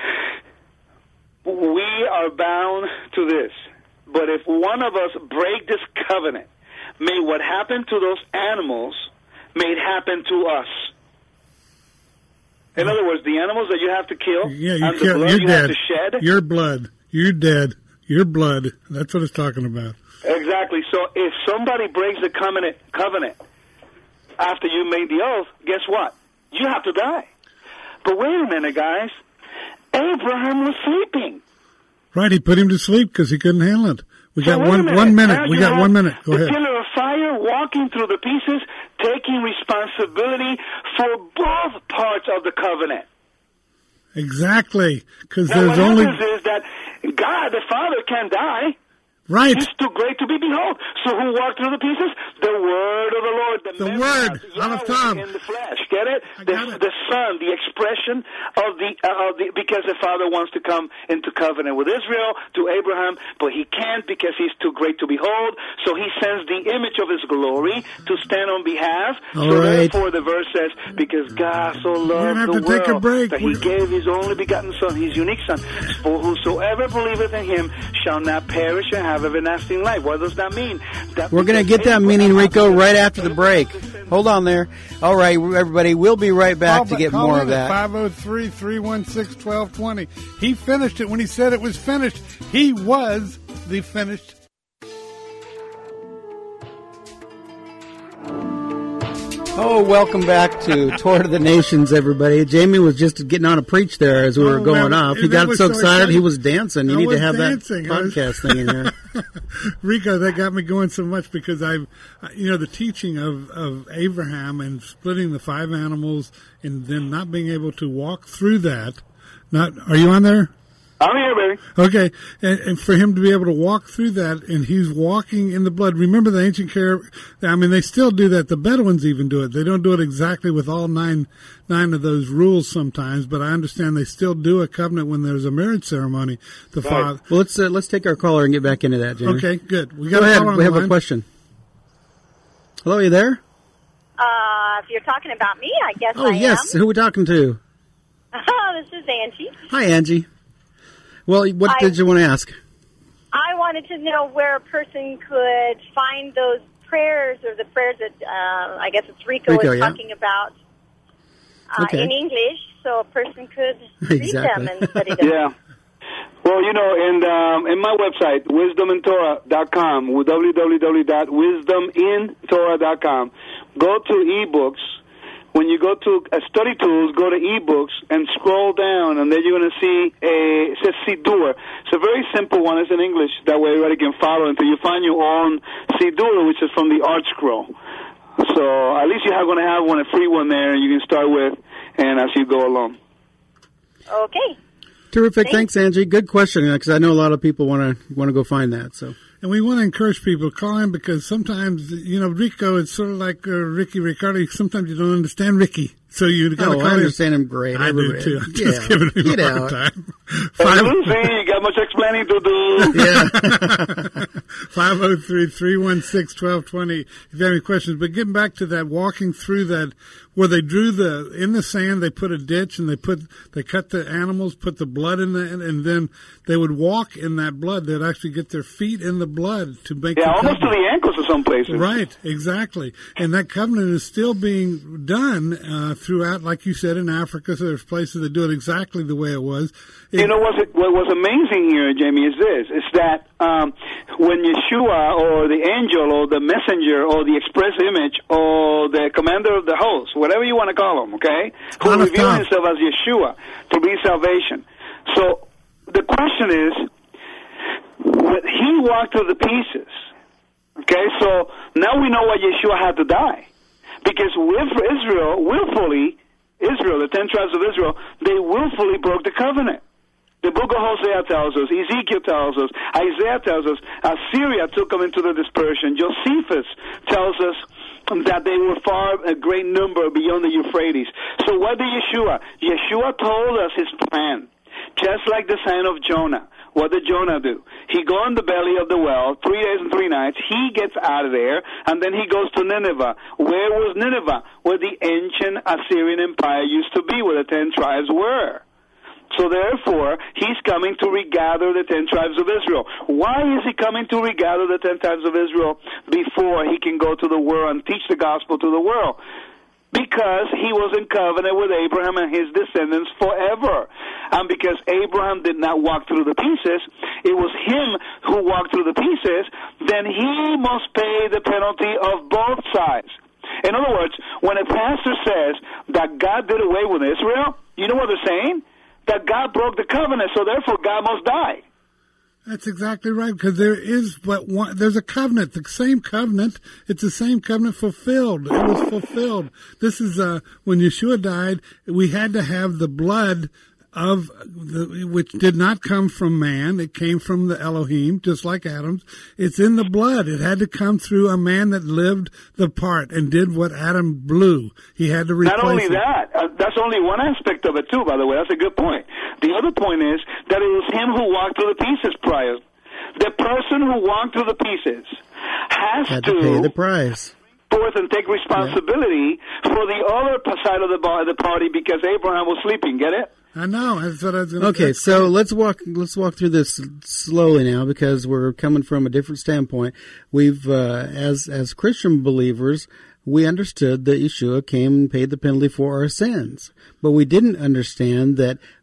We are bound to this, but if one of us break this covenant, may what happened to those animals may it happen to us. In other words, the animals that you have to kill, yeah, you and kill, the blood you're you dead. have to shed. Your blood. You're dead. Your blood. That's what it's talking about. Exactly. So if somebody breaks the covenant, covenant after you made the oath, guess what? You have to die. But wait a minute, guys. Abraham was sleeping. Right, he put him to sleep because he couldn't handle it. We so got one minute. one minute. Now we got one minute. Go the ahead. The pillar of fire walking through the pieces, taking responsibility for both parts of the covenant. Exactly, because now, there's what only... happens is that God, the Father, can't die. Right. He's too great to be behold. So who walked through the pieces? The word of the Lord. The, the word out of Tom. In the flesh. Get it? I The, got it. the Son, the expression of the, uh, of the, because the Father wants to come into covenant with Israel, to Abraham, but he can't because he's too great to behold. So he sends the image of his glory to stand on behalf. All so right. therefore the verse says, because God so loved have the to take a world break. that he We're... gave his only begotten Son, his unique Son, for whosoever believeth in him shall not perish and have everlasting life. What does that mean? That We're going to get that meaning, Rico, right after the break. Hold on there. All right, everybody, we'll be right back call to get call more in of that. five oh three, three one six, one two two zero. He finished it when he said it was finished. He was the finished. Oh, welcome back to Tour to the Nations, everybody. Jamie was just getting on a preach there as we were Oh, going man, off. He that got was so so excited, exciting. he was dancing. You I need to was have dancing. that I was- podcast thing in here. Rico, that got me going so much because I've, you know, the teaching of, of Abraham and splitting the five animals and then not being able to walk through that. Not, are you on there? I'm here, baby. Okay, and, and for him to be able to walk through that, and he's walking in the blood. Remember the ancient care? I mean, they still do that. The Bedouins even do it. They don't do it exactly with all nine nine of those rules sometimes, but I understand they still do a covenant when there's a marriage ceremony. The Right. father. Well, let's uh, let's take our caller and get back into that, Jamie. Okay, good. We Go got a ahead. caller on We the have a line. question. Hello, are you there? Uh, if you're talking about me, I guess Oh, I yes. am. Who are we talking to? Oh, this is Angie. Hi, Angie. Well, what I- did you want to ask? I wanted to know where a person could find those prayers or the prayers that uh, I guess it's Rico, Rico, is yeah. talking about uh, Okay. in English, so a person could read Exactly. them and study them. Yeah. Well, you know, and um, in my website, wisdom in torah dot com, w w w dot wisdom in torah dot com, go to ebooks. When you go to uh, study tools, go to ebooks and scroll down, and then you're going to see a, it says Sidur. It's a very simple one. It's in English. That way everybody can follow until you find your own Sidur, which is from the Art Scroll. So at least you're going to have one, a free one there, and you can start with, and as you go along. Okay. Terrific. Thanks. Thanks, Angie. Good question, because I know a lot of people want to want to go find that. So. And we want to encourage people to call in because sometimes, you know, Rico, it's sort of like uh, Ricky Ricardo. Sometimes you don't understand Ricky. So you got to Oh, call I in. understand him great. I do Everybody- too. I'm Yeah. just giving him Get a hard out. time. Hey, Five, Lucy, you got much explaining to do. Yeah. five oh three, three one six, one two two zero if you have any questions. But getting back to that, walking through that, where they drew the, in the sand, they put a ditch and they put, they cut the animals, put the blood in the, and, and then they would walk in that blood. They'd actually get their feet in the blood to make Yeah, the almost to covenant. the ankles in some places. Right, exactly. And that covenant is still being done uh, throughout, like you said, in Africa. So there's places that do it exactly the way it was. It, You know what's, what was amazing here, Jamie, is this, is that um, when Yeshua or the angel or the messenger or the express image or the commander of the host, whatever you want to call him, okay, who Son of revealed God. himself as Yeshua to be salvation. So the question is, when he walked through the pieces, okay, so now we know why Yeshua had to die. Because with Israel, willfully, Israel, the ten tribes of Israel, they willfully broke the covenant. The book of Hosea tells us, Ezekiel tells us, Isaiah tells us, Assyria took them into the dispersion. Josephus tells us that they were far a great number beyond the Euphrates. So what did Yeshua? Yeshua told us his plan, just like the sign of Jonah. What did Jonah do? He go in the belly of the well, three days and three nights. He gets out of there, and then he goes to Nineveh. Where was Nineveh? Where the ancient Assyrian Empire used to be, where the ten tribes were. So therefore, he's coming to regather the ten tribes of Israel. Why is he coming to regather the ten tribes of Israel before he can go to the world and teach the gospel to the world? Because he was in covenant with Abraham and his descendants forever. And because Abraham did not walk through the pieces, it was him who walked through the pieces, then he must pay the penalty of both sides. In other words, when a pastor says that God did away with Israel, you know what they're saying? That God broke the covenant, so therefore God must die. That's exactly right, because there is but one, there's a covenant, the same covenant, it's the same covenant fulfilled. It was fulfilled. This is, uh, when Yeshua died, we had to have the blood of, the, which did not come from man, it came from the Elohim, just like Adam's. It's in the blood. It had to come through a man that lived the part and did what Adam blew. He had to replace Not only it. that, uh, that's only one aspect of it too, by the way. That's a good point. The other point is that it was him who walked through the pieces prior. The person who walked through the pieces has Had to pay the price. forth and take responsibility yeah. for the other side of the, bar, the party because Abraham was sleeping. Get it? I know. That's what I was going to Okay, so let's walk. Let's walk through this slowly now because we're coming from a different standpoint. We've, uh, as as Christian believers, we understood that Yeshua came and paid the penalty for our sins, but we didn't understand that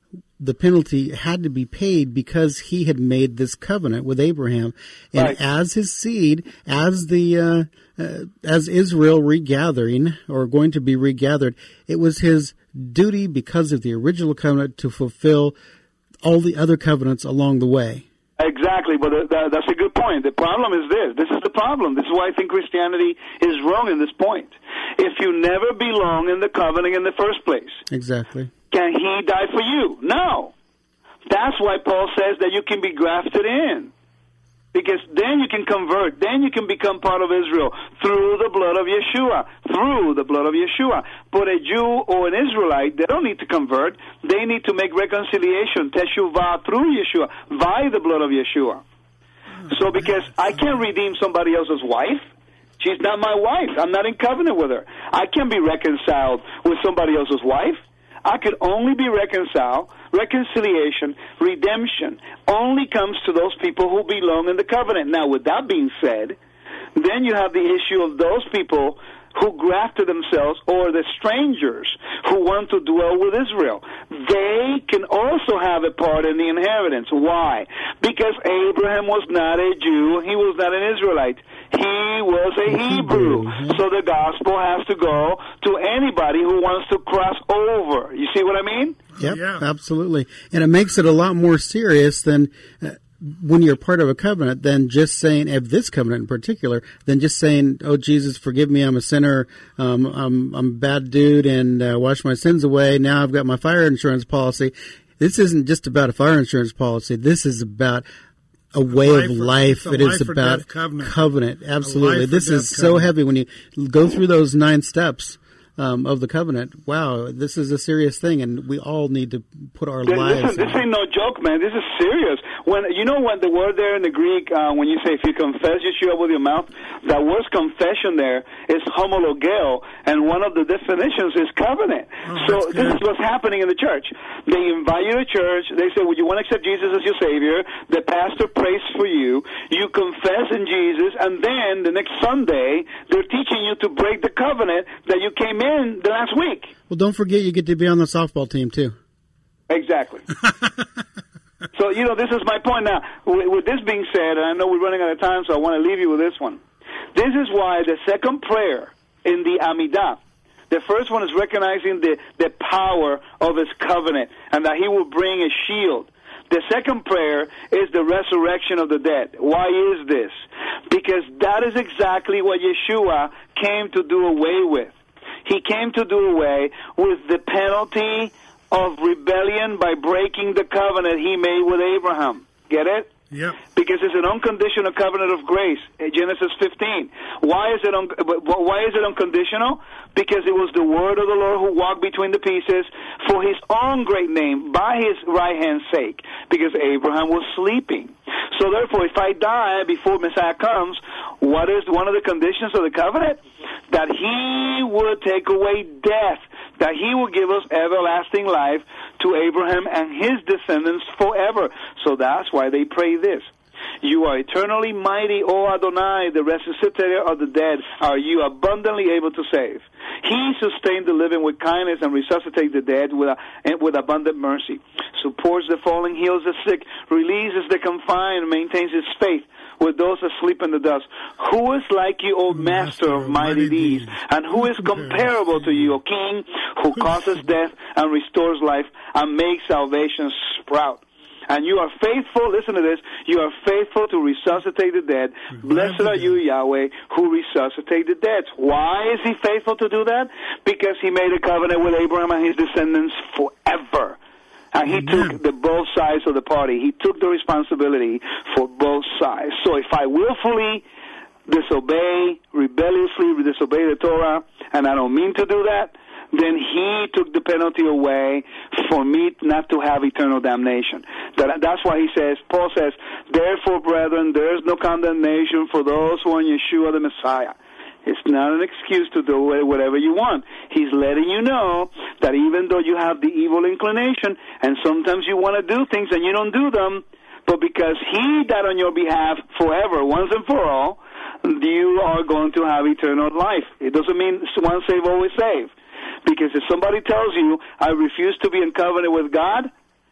the penalty had to be paid because he had made this covenant with Abraham. And right. as his seed, as the uh, uh, as Israel regathering or going to be regathered, it was his duty because of the original covenant to fulfill all the other covenants along the way. Exactly, but th- th- that's a good point. The problem is this. This is the problem. This is why I think Christianity is wrong in this point. If you never belong in the covenant in the first place, exactly, can he die for you? No. That's why Paul says that you can be grafted in. Because then you can convert. Then you can become part of Israel through the blood of Yeshua. Through the blood of Yeshua. But a Jew or an Israelite, they don't need to convert. They need to make reconciliation, teshuvah, through Yeshua, by the blood of Yeshua. So because I can't redeem somebody else's wife. She's not my wife. I'm not in covenant with her. I can't be reconciled with somebody else's wife. I could only be reconciled. Reconciliation, redemption, only comes to those people who belong in the covenant. Now, with that being said, then you have the issue of those people who grafted themselves, or the strangers who want to dwell with Israel. They can also have a part in the inheritance. Why? Because Abraham was not a Jew. He was not an Israelite. He was a Hebrew. So the gospel has to go to anybody who wants to cross over. You see what I mean? Yep, Yeah. absolutely. And it makes it a lot more serious than uh, when you're part of a covenant than just saying, of this covenant in particular, than just saying, oh, Jesus, forgive me, I'm a sinner, um, I'm, I'm a bad dude, and uh, wash my sins away. Now I've got my fire insurance policy. This isn't just about a fire insurance policy. This is about a way life of or- life. it's a It is life or about death covenant. covenant. Absolutely. life or This is death so covenant. heavy when you go through those nine steps um, of the covenant. Wow, this is a serious thing, and we all need to put our Listen, lives this in it. ain't no joke, man. This is serious. When you know what the word there in the Greek, uh, when you say if you confess Yeshua with your mouth, that word confession there is homologeo, and one of the definitions is covenant. Oh, so that's this good. is what's happening in the church. They invite you to church. They say, "Well, you want to accept Jesus as your Savior?" The pastor prays for you. You confess in Jesus, and then the next Sunday they're teaching you to break the covenant that you came in the last week. Well, don't forget you get to be on the softball team, too. Exactly. So, you know, this is my point now. With, with this being said, and I know we're running out of time, so I want to leave you with this one. This is why the second prayer in the Amidah, the first one is recognizing the, the power of his covenant and that he will bring a shield. The second prayer is the resurrection of the dead. Why is this? Because that is exactly what Yeshua came to do away with. He came to do away with the penalty of rebellion by breaking the covenant he made with Abraham. Get it? Yep. Because it's an unconditional covenant of grace, Genesis fifteen. Why is it un- why is it unconditional? Because it was the word of the Lord who walked between the pieces for his own great name, by his right hand's sake, because Abraham was sleeping. So therefore, if I die before Messiah comes, what is one of the conditions of the covenant? That he would take away death, that he will give us everlasting life to Abraham and his descendants forever. So that's why they pray this. You are eternally mighty, O Adonai, the resuscitator of the dead. Are you abundantly able to save? He sustained the living with kindness and resuscitates the dead with, a, with abundant mercy. Supports the falling, heals the sick, releases the confined, maintains his faith with those asleep in the dust. Who is like you, O Master of mighty deeds? And who is comparable to you, O King, who causes death and restores life and makes salvation sprout? And you are faithful, listen to this, you are faithful to resuscitate the dead. Blessed are you, Yahweh, who resuscitate the dead. Why is he faithful to do that? Because he made a covenant with Abraham and his descendants forever. And he took the both sides of the party. He took the responsibility for both sides. So if I willfully disobey, rebelliously disobey the Torah, and I don't mean to do that, then he took the penalty away for me not to have eternal damnation. That, that's why he says, Paul says, therefore, brethren, there is no condemnation for those who are in Yeshua the Messiah. It's not an excuse to do whatever you want. He's letting you know that even though you have the evil inclination, and sometimes you want to do things and you don't do them, but because he died on your behalf forever, once and for all, you are going to have eternal life. It doesn't mean once saved, always saved. Because if somebody tells you, I refuse to be in covenant with God,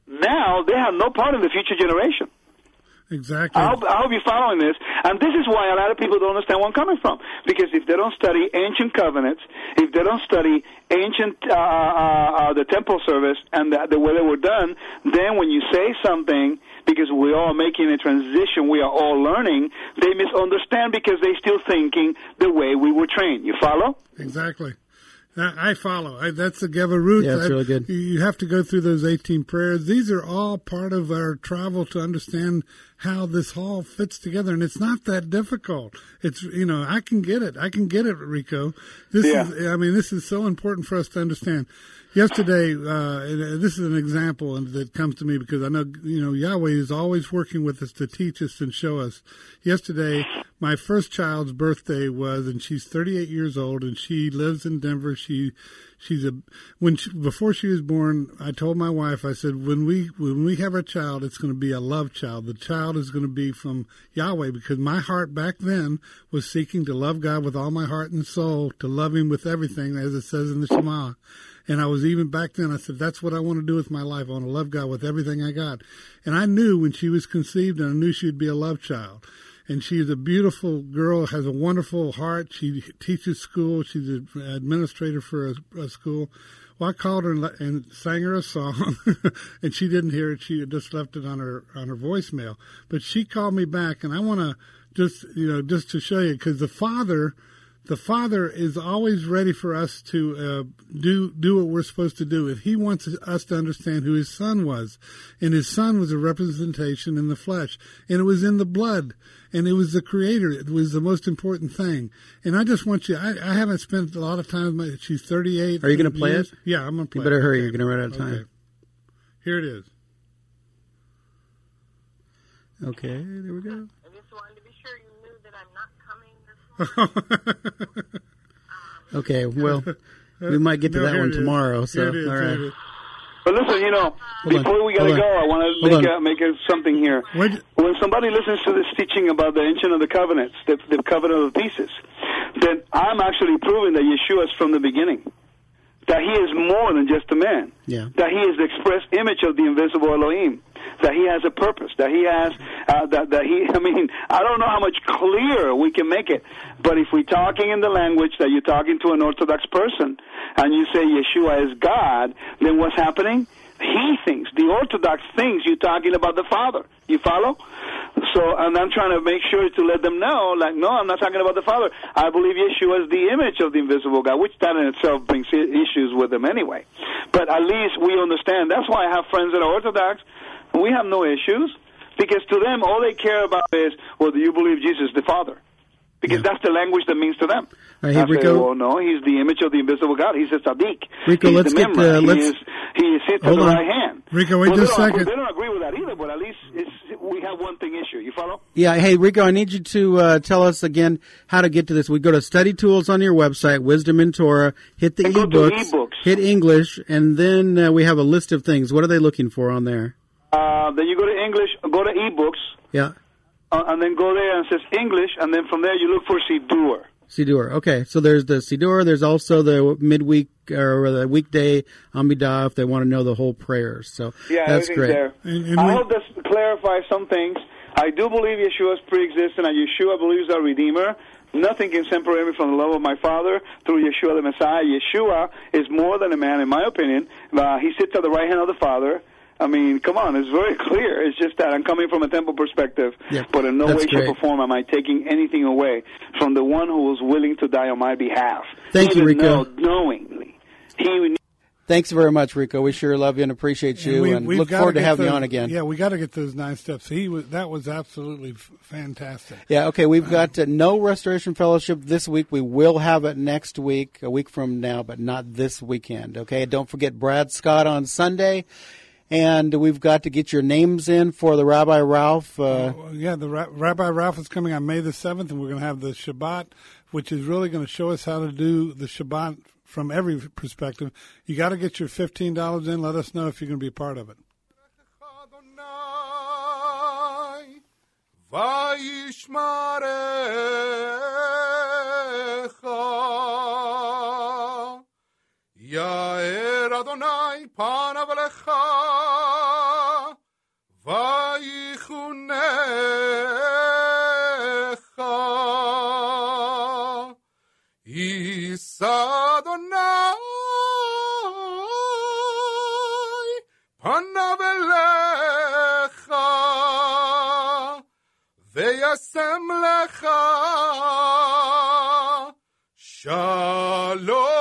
now they have no part in the future generation. Exactly. I hope, I hope you're following this. And this is why a lot of people don't understand where I'm coming from. Because if they don't study ancient covenants, if they don't study ancient, uh, uh, uh, the temple service and the, the way they were done, then when you say something, because we're all making a transition, we are all learning, they misunderstand because they're still thinking the way we were trained. You follow? Exactly. I follow. I, that's the Geva Ruth. Yeah, it's I, really good. You have to go through those eighteen prayers. These are all part of our travel to understand how this all fits together, and it's not that difficult. It's, you know, I can get it. I can get it, Rico. This yeah. is, I mean, this is so important for us to understand. Yesterday, uh, this is an example that comes to me because I know, you know, Yahweh is always working with us to teach us and show us. Yesterday, my first child's birthday was, and she's thirty-eight years old, and she lives in Denver. She, she's a, when she, before she was born, I told my wife, I said, when we, when we have a child, it's going to be a love child. The child is going to be from Yahweh, because my heart back then was seeking to love God with all my heart and soul, to love Him with everything, as it says in the Shema. And I was even back then, I said, that's what I want to do with my life. I want to love God with everything I got. And I knew when she was conceived, and I knew she'd be a love child. And she's a beautiful girl, has a wonderful heart. She teaches school. She's an administrator for a, a school. Well, I called her and, and sang her a song, and she didn't hear it. She had just left it on her on her voicemail. But she called me back, and I want to just, you know, just to show you, because the Father... The Father is always ready for us to uh, do do what we're supposed to do. And He wants us to understand who His Son was. And His Son was a representation in the flesh. And it was in the blood. And it was the Creator. It was the most important thing. And I just want you, I, I haven't spent a lot of time with my, she's thirty-eight. Are you going to play years. it? Yeah, I'm going to play it. You better it. hurry. Okay. You're going to run out of time. Okay. Here it is. Okay, there we go. I just wanted to be sure you knew that I'm not coming this morning. Okay, well, we might get to No, that here one it is. tomorrow. So, Here it is, all here right. it is. But listen, you know, Hold before on. we gotta Hold go, on. I want to Hold make on. a, make a, something here. Wait. When somebody listens to this teaching about the ancient of the covenants, the, the covenant of pieces, then I'm actually proving that Yeshua is from the beginning. That He is more than just a man. Yeah. That He is the express image of the invisible Elohim. That He has a purpose. That He has, uh, that, that He, I mean, I don't know how much clearer we can make it. But if we're talking in the language that you're talking to an Orthodox person, and you say Yeshua is God, then what's happening? He thinks, the Orthodox thinks you're talking about the Father. You follow? So, and I'm trying to make sure to let them know, like, no, I'm not talking about the Father. I believe Yeshua is the image of the invisible God, which that in itself brings issues with them anyway. But at least we understand. That's why I have friends that are Orthodox, and we have no issues, because to them, all they care about is, well, do you believe Jesus is the Father? Because yeah. that's the language that means to them. All right, hey, I Rico. say, well, no, He's the image of the invisible God. He's a tzaddik. Rico, he's let's the get memra. uh, he let's. is He is hit to Hold the on. right hand. Rico, wait well, just a they second. They don't agree with that either, but at least it's, we have one thing issue. You follow? Yeah, hey, Rico, I need you to uh, tell us again how to get to this. We go to Study Tools on your website, Wisdom in Torah, hit the And go to ebooks, ebooks. hit English, and then uh, we have a list of things. What are they looking for on there? Uh, then you go to English, go to ebooks, Yeah. uh, and then go there and it says English, and then from there you look for Siddur. Siddur. Okay, so there's the Siddur. There's also the midweek or the weekday Amidah if they want to know the whole prayers. So Yeah, that's everything's great. there. And- and I we- hope this clarifies some things. I do believe Yeshua is pre-existent, and Yeshua believes our Redeemer. Nothing can separate me from the love of my Father through Yeshua the Messiah. Yeshua is more than a man, in my opinion. Uh, he sits at the right hand of the Father. I mean, come on, it's very clear. It's just that I'm coming from a temple perspective, Yeah, but in no that's way, great. shape, or form am I taking anything away from the one who was willing to die on my behalf. Thank you, Even Rico. know- knowingly. He Thanks very much, Rico. We sure love you and appreciate you, we- and we've look gotta forward to get having you those- on again. Yeah, we got to get those nine steps. He was that was absolutely f- fantastic. Yeah, okay, we've got uh, no Restoration Fellowship this week. We will have it next week, a week from now, but not this weekend, okay? Don't forget Brad Scott on Sunday, and we've got to get your names in for the Rabbi Ralph. Uh, Well, yeah, the Ra- Rabbi Ralph is coming on May the seventh, and we're going to have the Shabbat, which is really going to show us how to do the Shabbat from every perspective. You got to get your fifteen dollars in. Let us know if you're going to be a part of it. Ya'er Adonai panav alecha v'lecha v'yasem lecha shalom.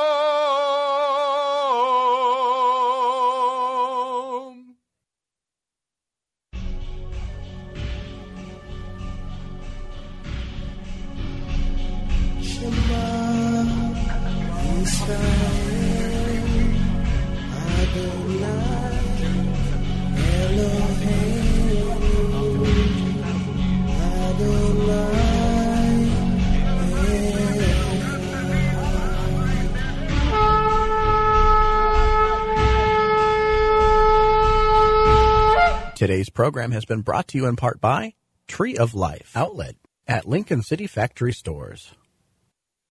Today's program has been brought to you in part by Tree of Life, outlet at Lincoln City Factory Stores.